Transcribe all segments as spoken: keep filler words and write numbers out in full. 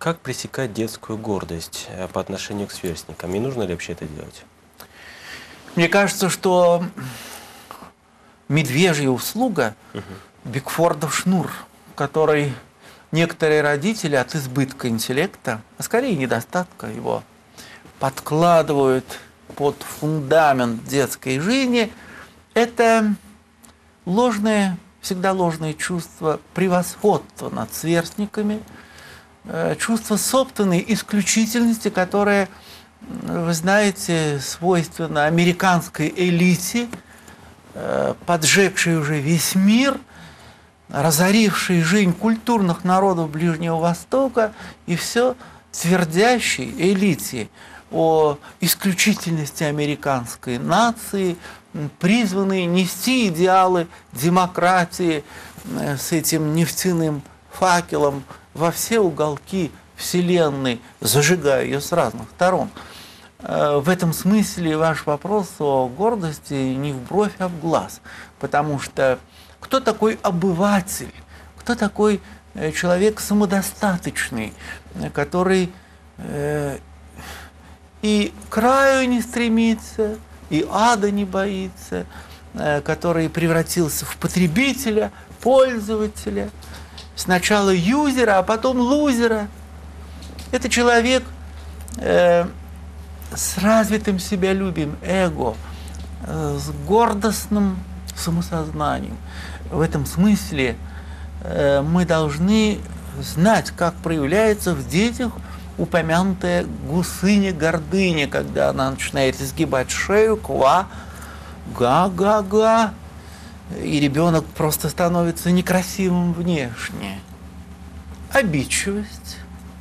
Как пресекать детскую гордость э, по отношению к сверстникам? И нужно ли вообще это делать? Мне кажется, что медвежья услуга угу. Бигфордов шнур, который некоторые родители от избытка интеллекта, а скорее недостатка его, подкладывают под фундамент детской жизни, это ложное, всегда ложное чувство превосходства над сверстниками, чувство собственной исключительности, которое, вы знаете, свойственно американской элите, поджегшей уже весь мир, разорившей жизнь культурных народов Ближнего Востока и все твердящей элите о исключительности американской нации, призванной нести идеалы демократии с этим нефтяным факелом во все уголки Вселенной, зажигая ее с разных сторон. В этом смысле ваш вопрос о гордости не в бровь, а в глаз. Потому что кто такой обыватель, кто такой человек самодостаточный, который э, и к краю не стремится, и ада не боится, э, который превратился в потребителя, пользователя, сначала юзера, а потом лузера. Это человек э, с развитым себялюбием, эго, э, с гордостным самосознанием. В этом смысле э, мы должны знать, как проявляется в детях упомянутая гусыня-гордыня, когда она начинает изгибать шею, ква, га-га-га, и ребенок просто становится некрасивым внешне. Обидчивость,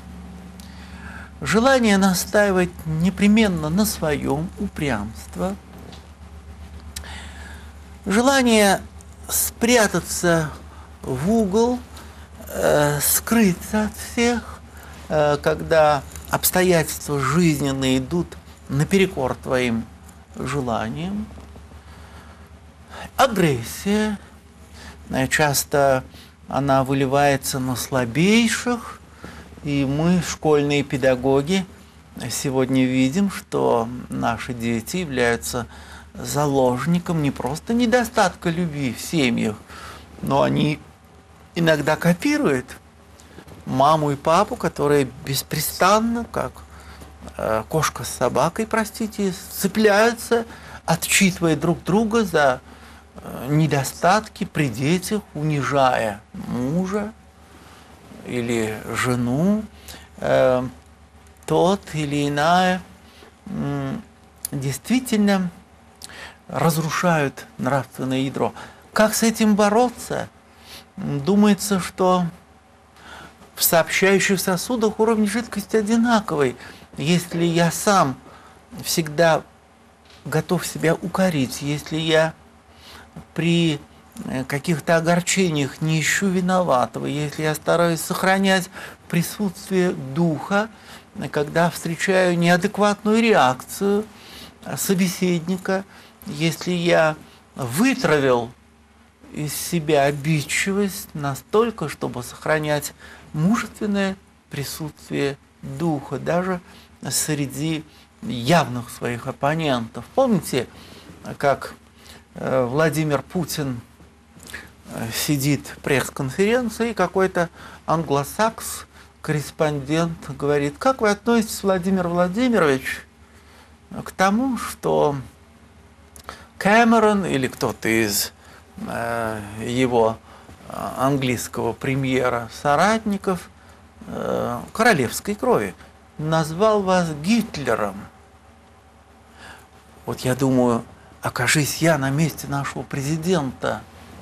желание настаивать непременно на своем, упрямство, желание спрятаться в угол, э, скрыться от всех, э, когда обстоятельства жизненные идут наперекор твоим желаниям, агрессия, часто она выливается на слабейших, и мы, школьные педагоги, сегодня видим, что наши дети являются заложником не просто недостатка любви в семьях, но они иногда копируют маму и папу, которые беспрестанно, как э, кошка с собакой, простите, цепляются, отчитывая друг друга за э, недостатки при детях, унижая мужа или жену. Э, тот или иная э, действительно разрушают нравственное ядро. Как с этим бороться? Думается, что в сообщающих сосудах уровень жидкости одинаковый. Если я сам всегда готов себя укорить, если я при каких-то огорчениях не ищу виноватого, если я стараюсь сохранять присутствие духа, когда встречаю неадекватную реакцию собеседника, если я вытравил из себя обидчивость настолько, чтобы сохранять мужественное присутствие духа, даже среди явных своих оппонентов. Помните, как Владимир Путин сидит в пресс-конференции, и какой-то англосакс, корреспондент, говорит: как вы относитесь, Владимир Владимирович, к тому, что Кэмерон или кто-то из э, его английского премьера соратников э, королевской крови назвал вас Гитлером? Вот я думаю, окажись я на месте нашего президента,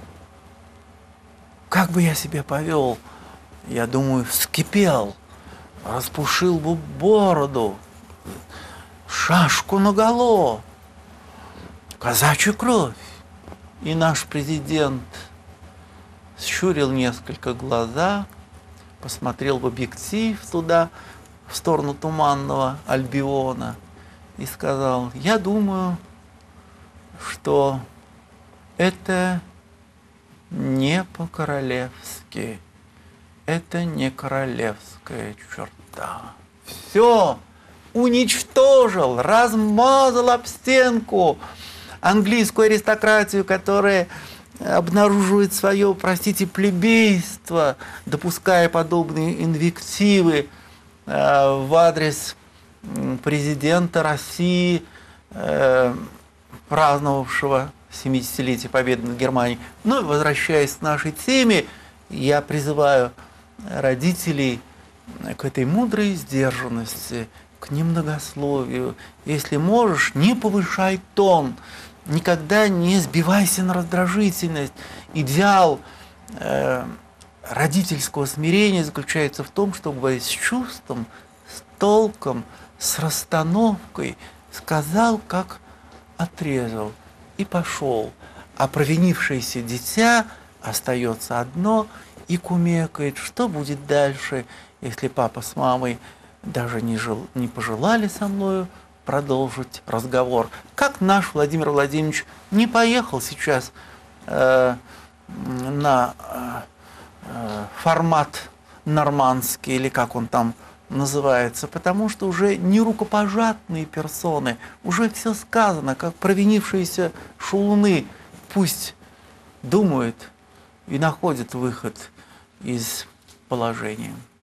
как бы я себя повел? Я думаю, вскипел, распушил бы бороду, шашку наголо, казачью кровь. И наш президент щурил несколько глаза, посмотрел в объектив туда, в сторону туманного Альбиона, и сказал: я думаю, что это не по-королевски, это не королевская черта. Да, все, уничтожил, размазал об стенку английскую аристократию, которая обнаруживает свое, простите, плебейство, допуская подобные инвективы э, в адрес президента России, э, праздновавшего семидесятилетие победы над Германией. Ну и возвращаясь к нашей теме, я призываю родителей к этой мудрой сдержанности, к немногословию. Если можешь, не повышай тон, никогда не сбивайся на раздражительность. Идеал э, родительского смирения заключается в том, чтобы говорить с чувством, с толком, с расстановкой, сказал, как отрезал, и пошел. А провинившееся дитя остается одно и кумекает, что будет дальше, если папа с мамой даже не, жел, не пожелали со мною продолжить разговор. Как наш Владимир Владимирович не поехал сейчас э, на э, формат нормандский, или как он там называется, потому что уже не рукопожатные персоны, уже все сказано, как провинившиеся шалуны, пусть думают и находят выход из положения.